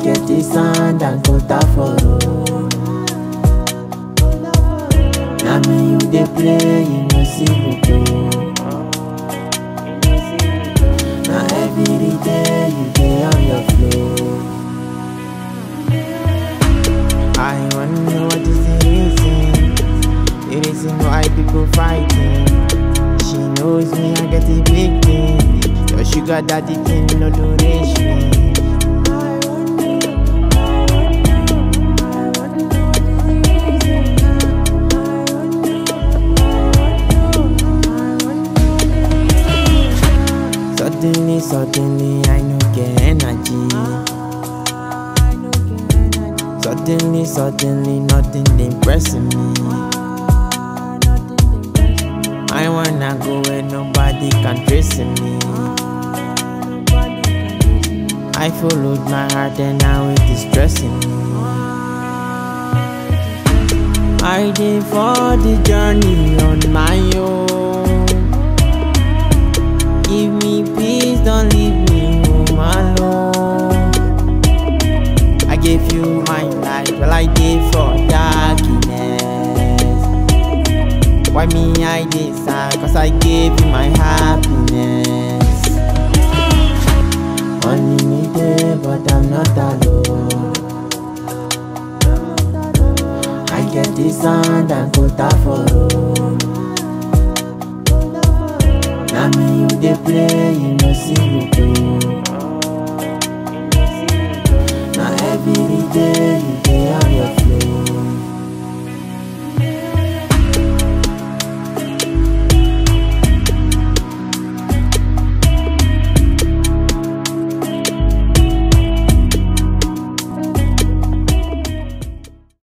get the sand and quota for road. Now me you dey play, you no see me go. Now every day you dey on your flow. I wanna know what is the reason, the reason why people fighting. She knows me, I get the big thing. Your sugar daddy thing, no donation. Suddenly, I no get energy. Suddenly, nothing impressing me. I wanna go where nobody can trace me. I followed my heart and now it is stressing me. I did for the journey on my own. Give me peace, don't leave me home alone. I gave you my life, well I gave for darkness. Why me I did sad, cause I gave you my happiness. Money me there, but I'm not alone. I get the sand and quota for road. Now me you dey play, you no see me